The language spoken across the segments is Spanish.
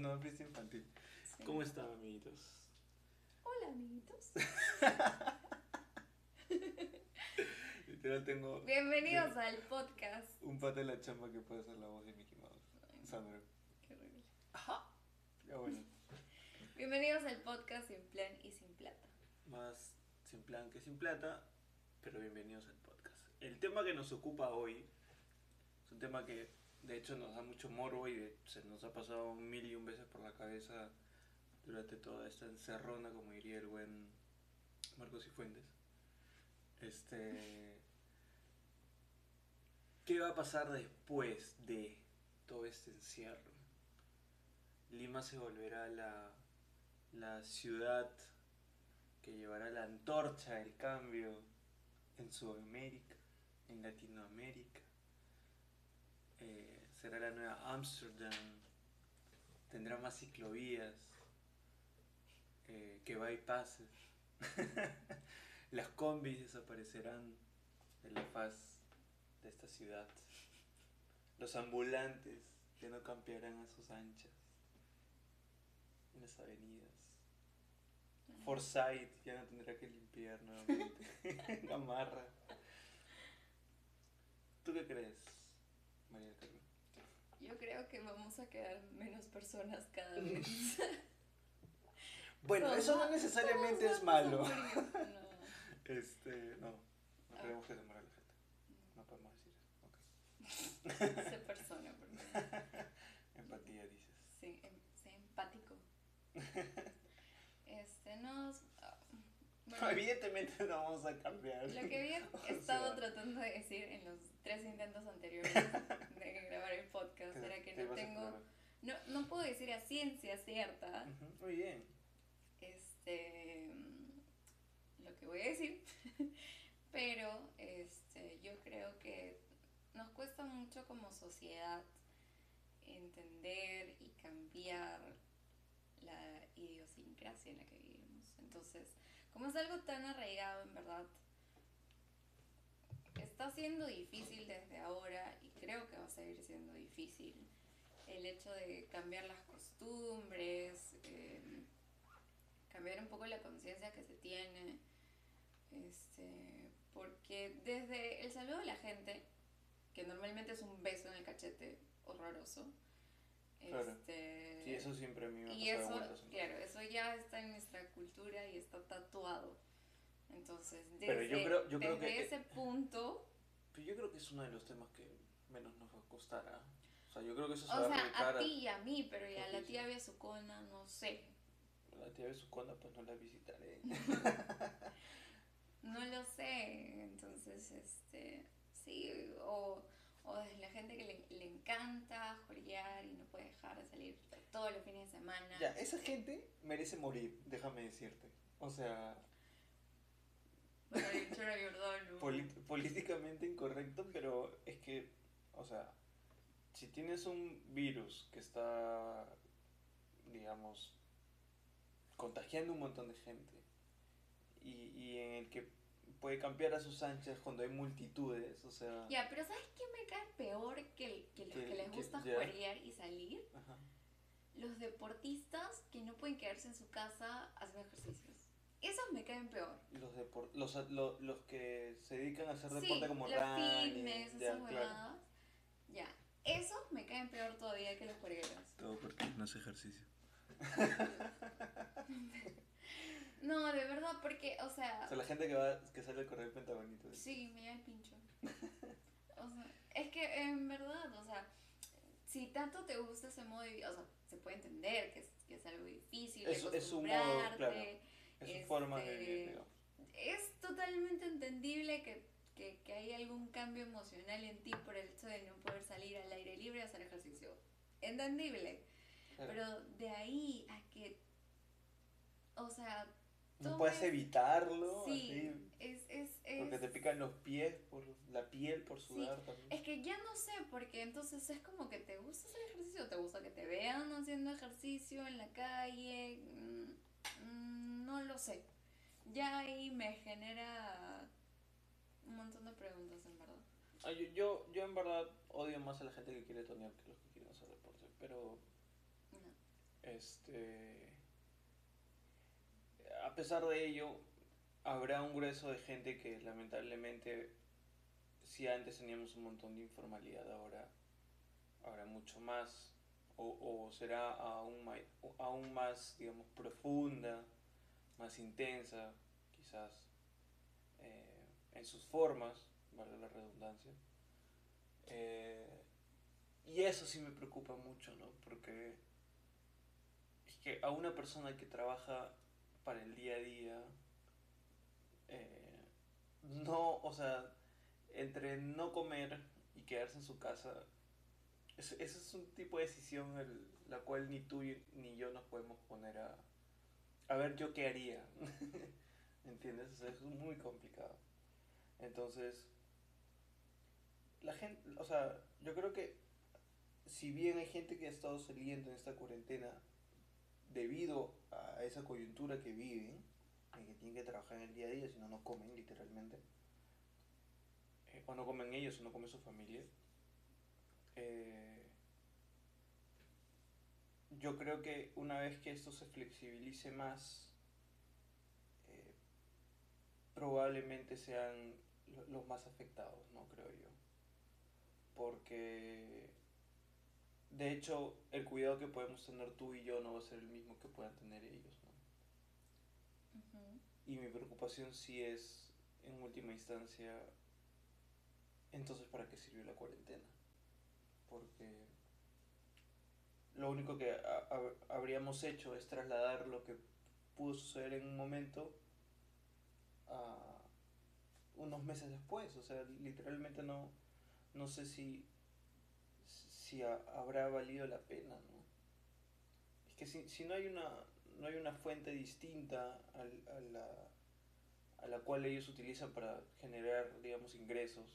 No, fiesta infantil. Sí. ¿Cómo están, amiguitos? Hola, amiguitos. Literal tengo Bienvenidos al podcast. un pata de la chamba que puede hacer la voz de Mickey Mouse. Ay, no, Sandro. qué horrible. Ya bueno, Bienvenidos al podcast Sin Plan y Sin Plata. más sin plan que sin plata, pero bienvenidos al podcast. El tema que nos ocupa hoy es un tema que de hecho nos da mucho morbo y se nos ha pasado 1001 veces por la cabeza durante toda esta encerrona, como diría el buen Marcos Cifuentes. ¿Qué va a pasar después de todo este encierro? Lima se volverá la ciudad que llevará la antorcha del cambio en Sudamérica, en Latinoamérica. Será la nueva Ámsterdam, tendrá más ciclovías, que bypasses. Las combis desaparecerán de la faz de esta ciudad. Los ambulantes ya no campearán a sus anchas en las avenidas. Forsyth ya no tendrá que limpiar nuevamente. Gamarra. ¿Tú qué crees, María del Carmen? Yo creo que vamos a quedar menos personas cada vez. Bueno, Todos eso no va- necesariamente todos es vamos a malo. morir. No Ah. queremos que se muera la gente. No podemos decir eso. Ok. Sé persona, por favor. Empatía, dices. Sí, sé empático. No. Bueno, Evidentemente no vamos a cambiar. lo que había O estado sea, tratando de decir en los 3 intentos anteriores de grabar el podcast era que te no vas a tengo. aclarar. No puedo decir a ciencia cierta Ujú, muy bien. lo que voy a decir, pero yo creo que nos cuesta mucho como sociedad entender y cambiar la idiosincrasia en la que vivimos. Entonces, como es algo tan arraigado, en verdad, está siendo difícil desde ahora y creo que va a seguir siendo difícil el hecho de cambiar las costumbres, cambiar un poco la conciencia que se tiene, porque desde el saludo de la gente, que normalmente es un beso en el cachete horroroso, Claro. Sí, eso siempre a mí me ha y pasado de eso, vueltas. claro, eso ya está en nuestra cultura y está tatuado. Entonces, Pero yo creo desde que ese punto, pero yo creo que es uno de los temas que menos nos va a costar, ¿ah? O sea, yo creo que eso se o va a sea, aplicar a ti y a mí, pero ya a la sí, tía sí. Besucona, no sé. La tía de su conda, pues no la visitaré. No lo sé. Entonces, sí, o desde la gente que le encanta jorear y no puede dejar de salir todos los fines de semana. Ya, esa gente merece morir, déjame decirte. O sea, Bueno, dicho la verdad, no. políticamente incorrecto, pero es que, o sea, si tienes un virus que está, digamos, contagiando un montón de gente y en el que puede cambiar a sus anchas cuando hay multitudes, o sea... Ya, pero ¿sabes qué me cae peor que los que les gusta ya. jorear y salir? Ajá. Los deportistas que no pueden quedarse en su casa haciendo ejercicios. Esos me caen peor. Los que se dedican a hacer Sí, deporte como los running, fitness, ya, esas huevadas. Ya, esos me caen peor todavía que los joreros. Todo porque no hace ejercicio. No, de verdad, porque, o sea... O sea, la gente que sale a correr pentagonito. Sí, me da el pincho. O sea, es que en verdad, o sea, si tanto te gusta ese modo de vida, o sea, se puede entender que es algo difícil de Es su modo, claro. acostumbrarte. Es su forma de vivir, digamos. Es totalmente entendible que hay algún cambio emocional en ti por el hecho de no poder salir al aire libre a hacer ejercicio. Entendible. Claro. Pero de ahí a que, o sea, No puedes evitarlo, sí, así. Porque te pican los pies, por la piel, por sudar también. Es que ya no sé, porque entonces es como que te gusta hacer ejercicio, te gusta que te vean haciendo ejercicio en la calle, no lo sé. Ya ahí me genera un montón de preguntas, en verdad. Yo en verdad odio más a la gente que quiere tonear que los que quieren hacer deporte, pero No. Este, a pesar de ello, habrá un grueso de gente que lamentablemente, si antes teníamos un montón de informalidad, ahora habrá mucho más, o será aún más, digamos, profunda, más intensa, quizás, en sus formas, valga la redundancia. Eh, y eso sí me preocupa mucho, ¿no? Porque es que a una persona que trabaja para el día a día, eh, no, o sea, entre no comer y quedarse en su casa, ese es un tipo de decisión la cual ni tú ni yo nos podemos poner a ver yo qué haría. ¿Me entiendes? O sea, es muy complicado. Entonces, la gente, o sea, yo creo que si bien hay gente que ha estado saliendo en esta cuarentena debido a esa coyuntura que viven, en que tienen que trabajar en el día a día, si no, no comen literalmente, o no comen ellos, o no come su familia, eh, yo creo que una vez que esto se flexibilice más, eh, probablemente sean los más afectados, ¿no? Creo yo. Porque, de hecho, el cuidado que podemos tener tú y yo no va a ser el mismo que puedan tener ellos, ¿no? Ujú. Y mi preocupación sí es, en última instancia, entonces, ¿para qué sirvió la cuarentena? Porque lo único que habríamos hecho es trasladar lo que pudo suceder en un momento a unos meses después. O sea, literalmente no sé si habrá valido la pena, ¿no? Es que si no hay una fuente distinta a la cual ellos utilizan para generar, digamos, ingresos,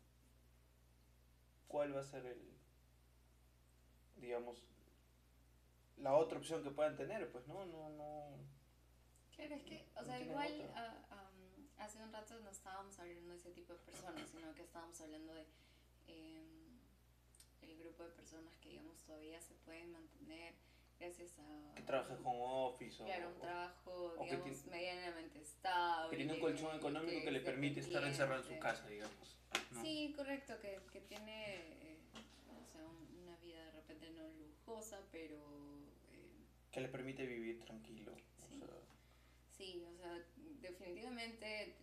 ¿cuál va a ser digamos, la otra opción que puedan tener? Pues Claro, es que, o no sea, tienen igual otra. hace un rato no estábamos hablando de ese tipo de personas, sino que estábamos hablando de el grupo de personas que, digamos, todavía se pueden mantener gracias Que a trabaje home office claro, un trabajo, o que, digamos, medianamente que tiene un colchón estable, económico que que le es permite estar encerrado en su dependiente. casa, digamos, ¿no? Sí, correcto, que tiene, o sea, una vida de repente no lujosa, pero Que le permite vivir tranquilo, o sí. sea, Sí, o sea, definitivamente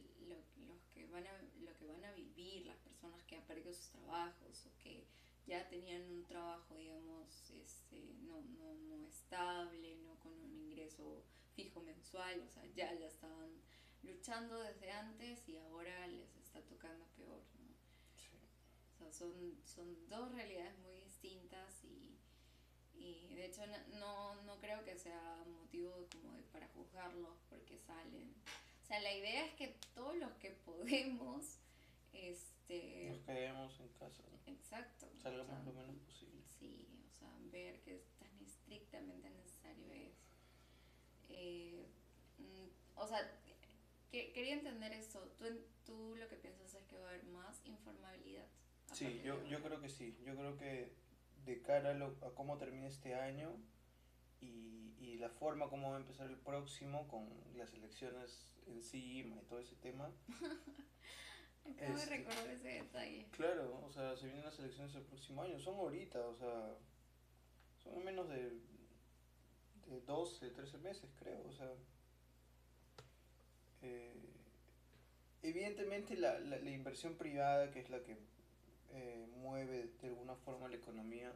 lo que van a vivir las personas que han perdido sus trabajos o que ya tenían un trabajo, digamos, no estable, no con un ingreso fijo mensual, o sea, ya estaban luchando desde antes y ahora les está tocando peor, ¿no? sí. O sea, son dos realidades muy distintas y de hecho no creo que sea motivo como para juzgarlos porque salen. O sea, la idea es que todos los que podemos, Nos quedemos en casa, ¿no? exacto, o sea, Salgamos lo menos posible. sí, o sea, ver que tan estrictamente necesario es. Eh, o sea, quería entender eso. Tú lo que piensas es que va a haber más informabilidad a Sí, partir de yo ahora. creo que sí. Yo creo que de cara a cómo termine este año y la forma como va a empezar el próximo con las elecciones encima y todo ese tema, Acabo de este, recordar ese detalle. claro, o sea, se vienen las elecciones el próximo año, son ahorita, o sea, son en menos de 12 13 meses, creo, o sea, eh, evidentemente la inversión privada, que es la que mueve de alguna forma la economía,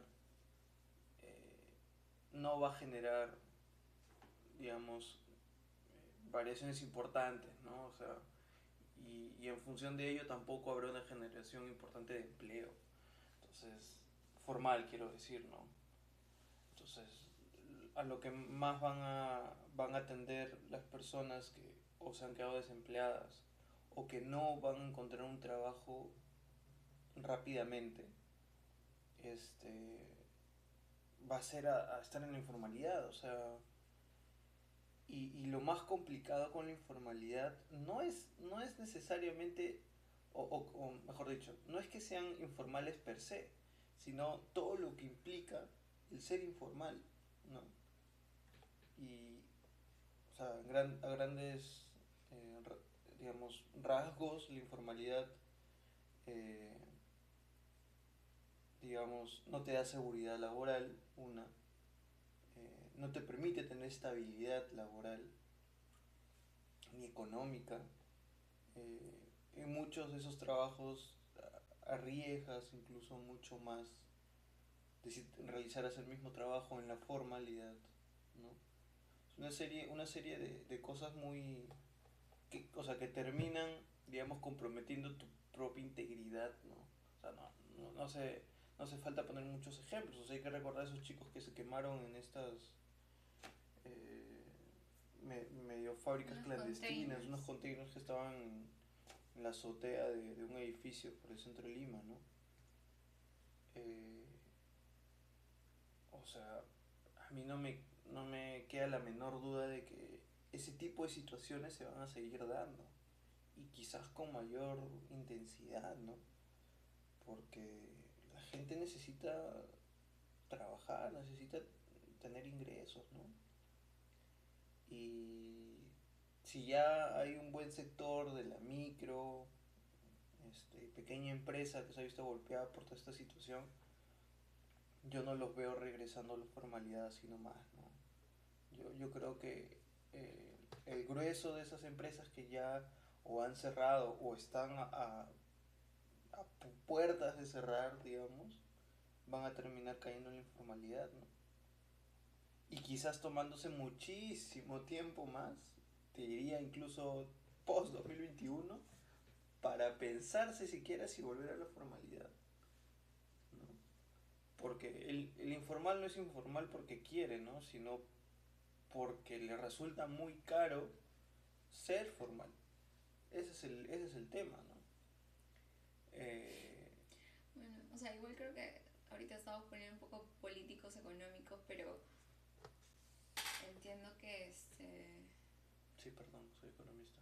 no va a generar, digamos, variaciones importantes, ¿no? O sea, y en función de ello tampoco habrá una generación importante de empleo. Entonces, formal quiero decir, ¿no? Entonces, a lo que más van a atender las personas que o se han quedado desempleadas o que no van a encontrar un trabajo rápidamente, este, va a ser a estar en la informalidad, o sea, y lo más complicado con la informalidad no es necesariamente, o mejor dicho, no es que sean informales per se, sino todo lo que implica el ser informal, ¿no? y o sea, a grandes, digamos, rasgos, la informalidad, eh, digamos, no te da seguridad laboral, no te permite tener estabilidad laboral ni económica. En muchos de esos trabajos arriesgas incluso mucho más de si realizaras el mismo trabajo en la formalidad, ¿no? Es una serie de cosas o sea, que terminan, digamos, comprometiendo tu propia integridad, ¿no? O sea, no hace falta poner muchos ejemplos, o sea, hay que recordar a esos chicos que se quemaron en estas medio fábricas Unos clandestinas, unos containers. containers que estaban en la azotea de un edificio por el centro de Lima, ¿no? Eh, o sea, a mí no me queda la menor duda de que ese tipo de situaciones se van a seguir dando y quizás con mayor intensidad, ¿no? Porque la gente necesita trabajar, necesita tener ingresos, ¿no? Y si ya hay un buen sector de la micro, pequeña empresa que se ha visto golpeada por toda esta situación, yo no los veo regresando a la formalidad así nomás, ¿no? Yo creo que el grueso de esas empresas que ya o han cerrado o están a puertas de cerrar, digamos, van a terminar cayendo en la informalidad, ¿no? Y quizás tomándose muchísimo tiempo más, te diría incluso post 2021, para pensarse siquiera si volver a la formalidad, ¿no? Porque el informal no es informal porque quiere, ¿no? Sino porque le resulta muy caro ser formal. Ese es el tema, ¿no? Eh, Bueno, o sea, igual creo que ahorita estamos poniendo un poco políticos económicos, pero entiendo que sí, perdón, soy economista.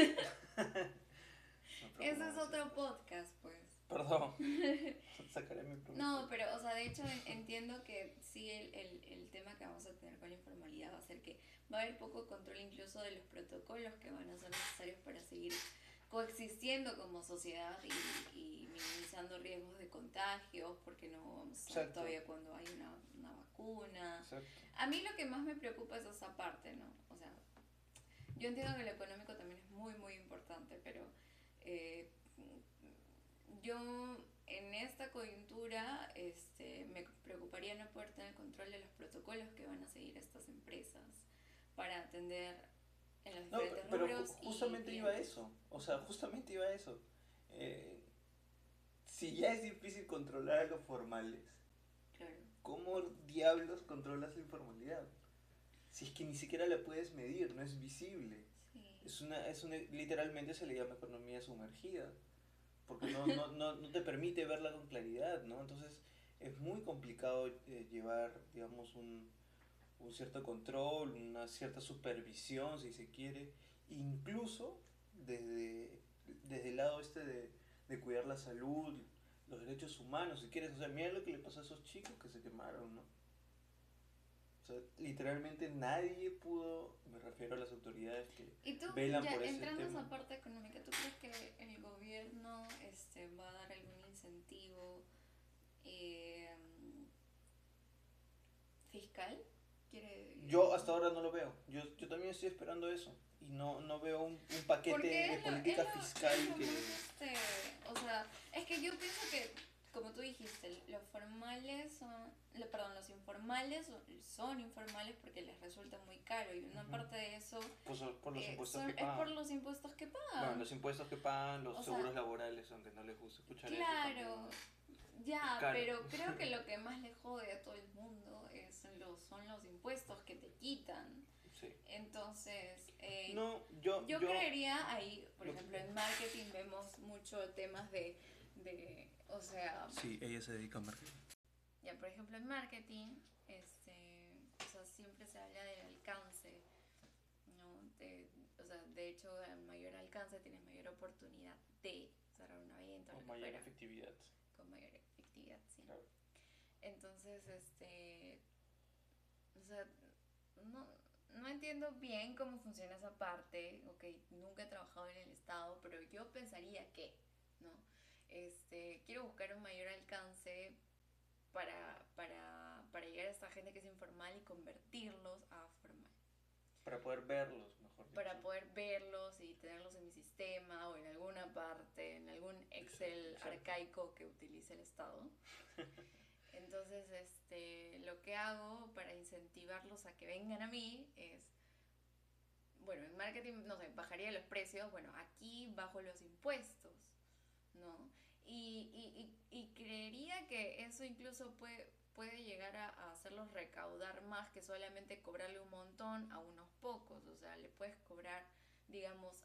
Me ese preocupan es esas otro cosas. podcast, pues. Perdón, sacaré mi No, pregunta. pero, o sea, de hecho entiendo que sí el tema que vamos a tener con la informalidad va a ser que va a haber poco control incluso de los protocolos que van a ser necesarios para seguir coexistiendo como sociedad y minimizando riesgos de contagios, porque no vamos a saber Exacto, todavía cuándo hay una vacuna. exacto. A mí lo que más me preocupa es esa parte, ¿no? O sea, yo entiendo que lo económico también es muy, muy importante, pero eh, yo en esta coyuntura me preocuparía no poder tener control de los protocolos que van a seguir estas empresas para atender en los No, diferentes pero rubros y justamente iba a clientes. eso. O sea, justamente iba a eso. Eh, si ya es difícil controlar a los formales, Claro, ¿cómo diablos controlas la informalidad? Si es que ni siquiera la puedes medir, no es visible. sí. Literalmente se le llama economía sumergida, porque no te permite verla con claridad, ¿no? Entonces es muy complicado llevar, digamos, un cierto control, una cierta supervisión, si se quiere, incluso desde el lado de cuidar la salud, los derechos humanos, si quieres. O sea, mira lo que le pasó a esos chicos que se quemaron, ¿no? O sea, literalmente nadie pudo, me refiero a las autoridades que Y tú, velan ya por ese entrando a tema. esa parte económica, ¿tú crees que el gobierno va a dar algún incentivo eh, fiscal? Quiere, Yo hasta ahora no lo veo. Yo también estoy esperando eso. Y no veo un paquete porque de política fiscal es lo que... más, o sea, es que yo pienso que, como tú dijiste, los formales son, perdón, los informales son informales porque les resulta muy caro y una Ujú. parte de eso Pues por los impuestos que es por pagan. los impuestos que Bueno, pagan. los impuestos que pagan, los O sea, seguros laborales, aunque no les gusta escuchar eso, también claro, es ya, caro. pero creo que lo que más le jode a todo el mundo son los impuestos que te quitan. Sí. Entonces, No, yo creería ahí, por lo- ejemplo, en marketing vemos mucho temas o sea, Sí, ella se dedica a marketing. ya por ejemplo en marketing, o sea, siempre se habla del alcance, ¿no? O sea, de hecho, al mayor alcance tienes mayor oportunidad de cerrar una venta o Con lo que mayor fuera, efectividad. con mayor efectividad, sí. Claro. Entonces, o sea, no, entiendo bien cómo funciona esa parte, ok, nunca he trabajado en el Estado, pero yo pensaría que, ¿no? Quiero buscar un mayor alcance para llegar a esta gente que es informal y convertirlos a formal. Para poder verlos, mejor Para dicho. poder verlos y tenerlos en mi sistema o en alguna parte, en algún Exacto, Excel exacto. arcaico que utilice el Estado. Entonces, lo que hago para incentivarlos a que vengan a mí es, bueno, en marketing, no sé, bajaría los precios, bueno, aquí bajo los impuestos, ¿no? Y creería que eso incluso puede llegar a hacerlos recaudar más que solamente cobrarle un montón a unos pocos, o sea, le puedes cobrar, digamos,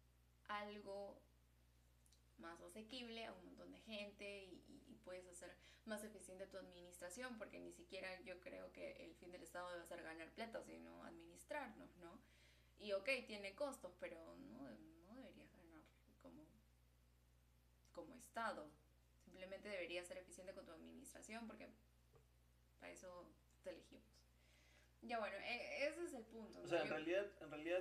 algo más asequible a un montón de gente y puedes hacer más eficiente tu administración, porque ni siquiera yo creo que el fin del Estado debe ser ganar plata, sino administrarnos, ¿no? Y ok, tiene costos, pero no deberías ganar como, como Estado. Simplemente deberías ser eficiente con tu administración, porque para eso te elegimos. Ya bueno, ese es el punto, O ¿no? sea, Yo, en realidad,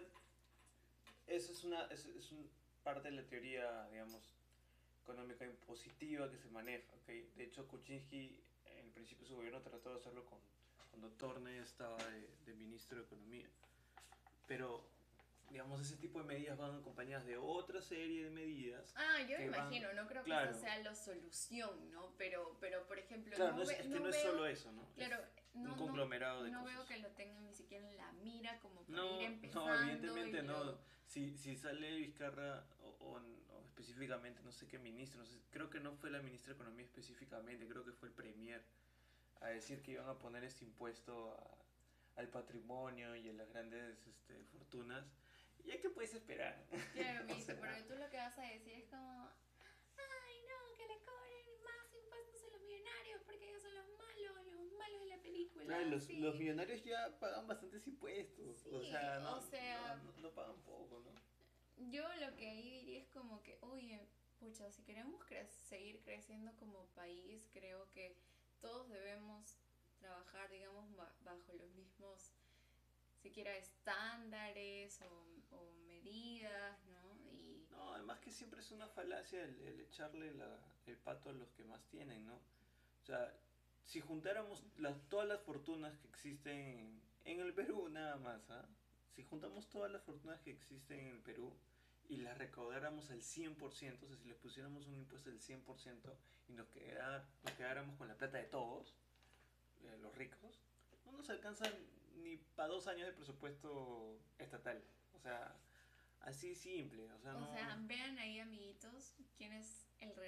esa es un parte de la teoría, digamos, económica impositiva que se maneja, ¿ok? De hecho, Kuczynski, en el principio de su gobierno, trató de hacerlo cuando Torne estaba de ministro de Economía. Pero, digamos, ese tipo de medidas van acompañadas de otra serie de medidas yo me que van, imagino, no creo que esa claro, sea la solución, ¿no? Pero por ejemplo, claro, es que no no es veo, solo eso, ¿no? claro, Es un no, no, conglomerado de no veo cosas. que lo tengan ni siquiera en la mira como para ir No, no, empezando evidentemente y no. luego... Si sale Vizcarra o específicamente, no sé qué ministro, no sé, creo que no fue la ministra de Economía específicamente, creo que fue el premier, a decir que iban a poner este impuesto al patrimonio y a las grandes fortunas. ¿Ya qué puedes esperar? Claro, O amiguito, pero sea, tú lo que vas a decir es como, ay, no, que le cobren más impuestos a los millonarios porque ellos son los malos de la claro, película, los sí. millonarios ya pagan bastantes impuestos, o Sí, sea, o sea, no pagan poco, ¿no? yo lo que ahí diría es como que, oye, pucha, si queremos seguir creciendo como país, creo que todos debemos trabajar, digamos, bajo los mismos, siquiera estándares o medidas, ¿no? Y No, además que siempre es una falacia el echarle el pato a los que más tienen, ¿no? O sea, si juntáramos todas las fortunas que existen en el Perú nada más, ¿ah? Si juntamos todas las fortunas que existen en el Perú y las recaudáramos al 100%, o sea, si les pusiéramos un impuesto del 100% y nos quedáramos con la plata de todos, los ricos, no nos alcanzan ni para 2 años de presupuesto estatal. O sea, así simple, o sea, o no... sea, vean ahí, amiguitos, quién es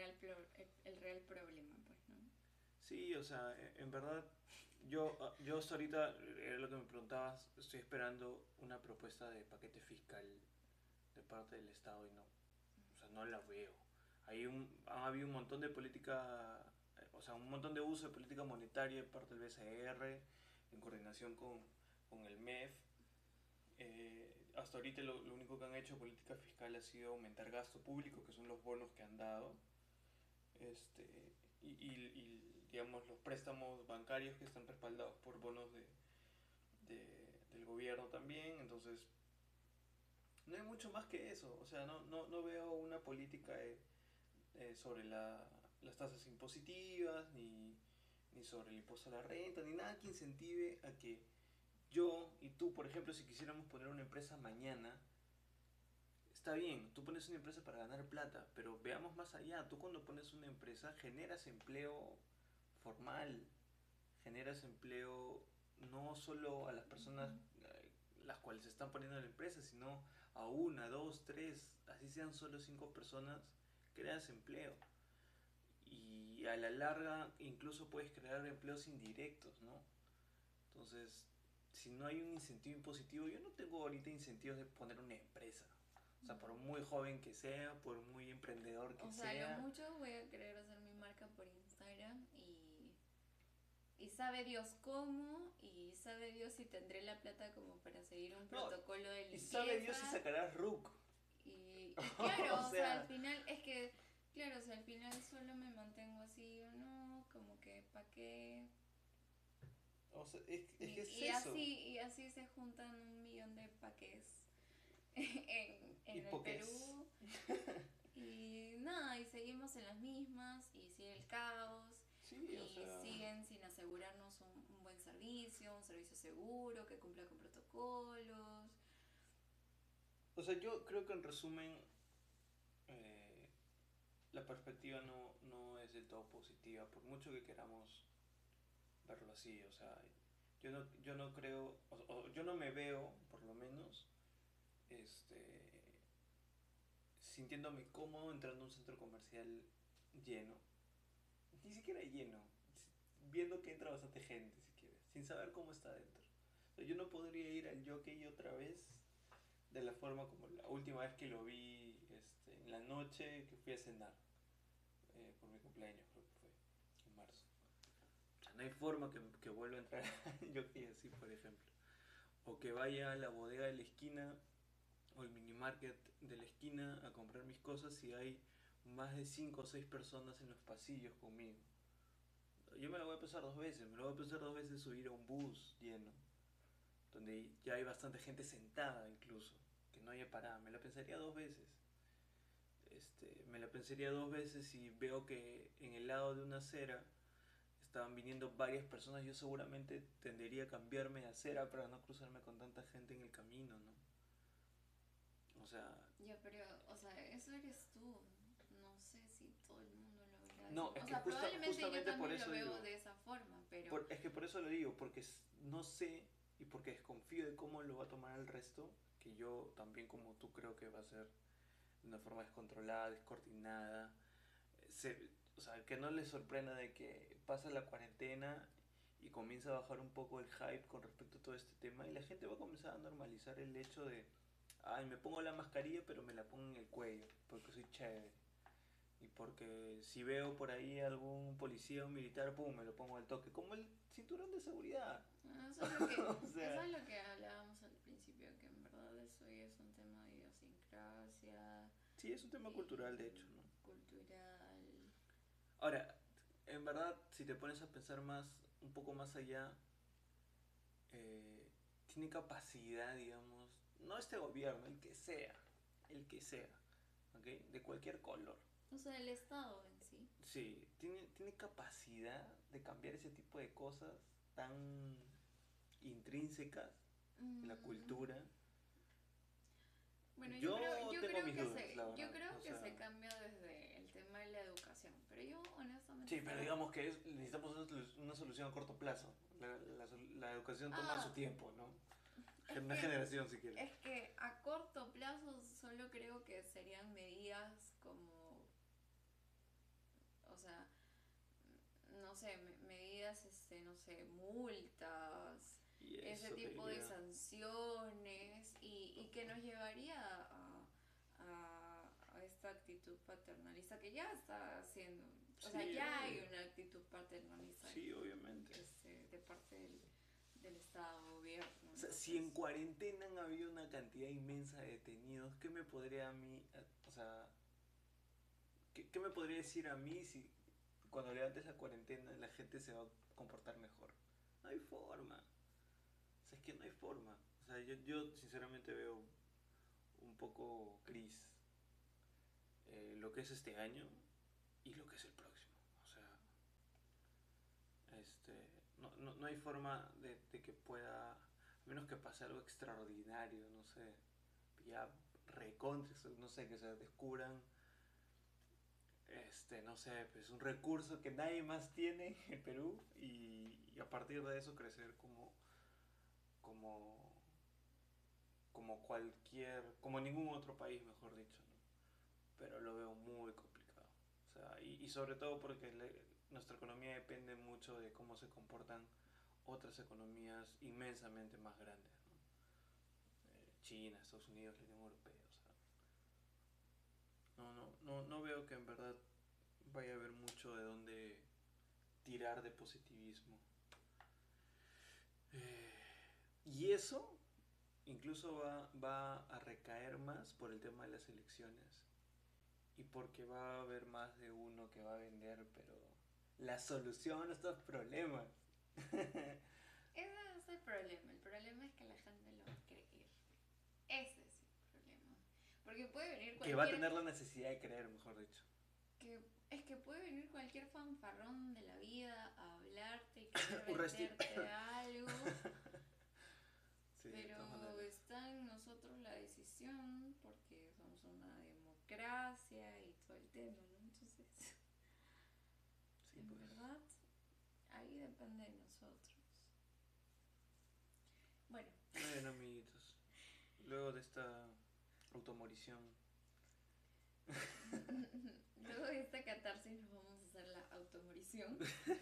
el real problema, pues, ¿no? Sí, o sea, en verdad, yo hasta ahorita, era lo que me preguntabas, estoy esperando una propuesta de paquete fiscal de parte del Estado y no, o sea, no la veo. Ha habido un montón de política, o sea, un montón de uso de política monetaria de parte del BCR, en coordinación con el MEF. Hasta ahorita lo único que han hecho política fiscal ha sido aumentar gasto público, que son los bonos que han dado, digamos los préstamos bancarios que están respaldados por bonos del gobierno también. Entonces, no hay mucho más que eso. O sea, no veo una política sobre las tasas impositivas, ni sobre el impuesto a la renta, ni nada que incentive a que yo y tú, por ejemplo, si quisiéramos poner una empresa mañana, está bien, tú pones una empresa para ganar plata, pero veamos más allá. Tú cuando pones una empresa generas empleo formal, generas empleo no solo a las personas Ujú. las cuales se están poniendo en la empresa, sino a una, dos, tres, así sean solo 5 personas, creas empleo. Y a la larga incluso puedes crear empleos indirectos, ¿no? Entonces, si no hay un incentivo impositivo, yo no tengo ahorita incentivos de poner una empresa. O sea, por muy joven que sea, por muy emprendedor que O sea, lo sea. mucho voy a querer hacer mi marca por Instagram y sabe Dios cómo y sabe Dios si tendré la plata como para seguir un No, protocolo de y sabe Dios si limpieza sacarás RUC. y O claro, o sea, al sea, final es que, claro, o sea, al final solo me mantengo así o no, como que pa' qué. es que es eso. Y así se juntan un millón montón de paques en el Hipoques. Perú. Y nada, y seguimos en las mismas, y sigue el caos, Sí, o y sea... siguen sin asegurarnos un buen servicio, un servicio seguro, que cumpla con protocolos. O sea, yo creo que en resumen, eh, la perspectiva no es del todo positiva, por mucho que queramos verlo así. O sea, yo no creo, o yo no me veo, por lo menos, este, sintiéndome cómodo entrando a un centro comercial lleno. Ni siquiera lleno, viendo que entra bastante gente, si quieres, sin saber cómo está dentro. O sea, yo no podría ir al Jockey otra vez de la forma como la última vez que lo vi, en la noche que fui a cenar, por mi cumpleaños, creo que fue, en marzo. O sea, no hay forma que vuelva a entrar al Jockey así, por ejemplo. O que vaya a la bodega de la esquina o el mini market de la esquina a comprar mis cosas si hay más de 5 o 6 personas en los pasillos conmigo. Yo me lo voy a pensar dos veces, me lo voy a pensar dos veces subir a un bus lleno, donde ya hay bastante gente sentada incluso, que no haya parada, me la pensaría dos veces. Me la pensaría dos veces si veo que en el lado de una acera estaban viniendo varias personas, yo seguramente tendería a cambiarme de acera para no cruzarme con tanta gente en el camino, ¿no? O sea, Ya, pero, o sea, eso eres tú. No sé si todo el mundo lo verá de esa no, forma. es O que sea, probablemente yo justamente por también lo eso veo digo, de esa forma, pero... es que por eso lo digo, porque no sé y porque desconfío de cómo lo va a tomar el resto, que yo también como tú creo que va a ser de una forma descontrolada, descoordinada. O sea, que no les sorprenda de que pasa la cuarentena y comienza a bajar un poco el hype con respecto a todo este tema y la gente va a comenzar a normalizar el hecho de, ay, me pongo la mascarilla pero me la pongo en el cuello porque soy chévere. Y porque si veo por ahí algún policía o militar, pum, me lo pongo al toque. Como el cinturón de seguridad. Eso es lo que, O eso sea, es lo que hablábamos al principio, que en verdad eso ya es un tema de idiosincrasia sí, es un tema cultural, de hecho, y ¿no? cultural. Ahora, en verdad, si te pones a pensar un poco más allá, tiene capacidad, digamos, no este gobierno, el que sea, ¿ok? De cualquier color. O sea, el Estado en sí. Sí, tiene capacidad de cambiar ese tipo de cosas tan intrínsecas de la Mm, cultura. bueno, Yo tengo mis dudas, la yo verdad. O creo que sea, se cambia desde el tema de la educación, pero yo honestamente sí, pero estaba... digamos que necesitamos una solución a corto plazo. La educación toma su Ah, tiempo, ¿no? es Una que, generación, si quieres. es que a corto plazo solo creo que serían medidas como, o sea, no sé, medidas, no sé, multas, Y ese eso te tipo de diría. sanciones y que nos llevaría a esta actitud paternalista que ya está haciendo, o sea, Sí, ya hay obvio. una actitud paternalista Sí, obviamente. de parte del Estado, gobierno, O sea, si en entonces... cuarentena han habido una cantidad inmensa de detenidos, ¿qué me podría a mí, o sea, qué me podría decir a mí si cuando levantes la cuarentena la gente se va a comportar mejor? No hay forma. O sea, es que no hay forma. O sea, yo sinceramente veo un poco gris lo que es este año y lo que es el próximo. O sea, no hay forma de que pueda, a menos que pase algo extraordinario, no sé, ya recontra, no sé, que se descubran, no sé, pues un recurso que nadie más tiene en Perú y a partir de eso crecer como, como ningún otro país, mejor dicho, ¿no? Pero lo veo muy complicado. O sea, y sobre todo porque nuestra economía depende mucho de cómo se comportan otras economías inmensamente más grandes, ¿no? China, Estados Unidos, la Unión Europea. O sea, no veo que en verdad vaya a haber mucho de dónde tirar de positivismo. Eh, y eso incluso va a recaer más por el tema de las elecciones y porque va a haber más de uno que va a vender, pero la solución a estos problemas. Ese es el problema es que la gente lo va a creer. Porque puede venir Que va a cualquier... tener la necesidad de creer, mejor dicho. Es que puede venir cualquier fanfarrón de la vida a hablarte y querer Un resti. venderte algo, Sí, de todas pero maneras. está en nosotros la decisión porque somos una democracia y todo el tema, ¿no? Entonces, Sí, en pues. verdad, ahí depende de nosotros. Bueno, Bueno, amiguitos. Luego de esta automorición. luego de esta catarsis nos vamos a hacer la automorición.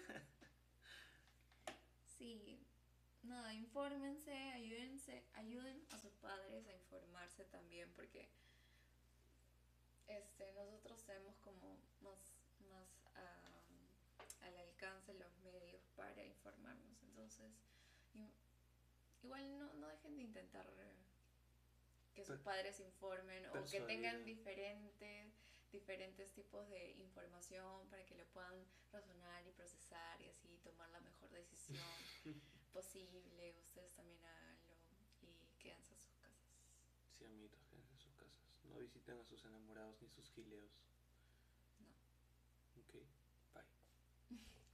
Sí, nada, infórmense, ayuden a sus padres a informarse también porque nosotros tenemos como más al alcance los medios para informarnos. Entonces, igual no dejen de intentar que sus padres informen o que tengan Persuadir. diferentes tipos de información para que lo puedan razonar y procesar y así tomar la mejor decisión posible. Ustedes también háganlo y quédense a sus casas. Sí, amiguitos, quédense en sus casas. No visiten a sus enamorados ni sus gileos. No. Ok, bye.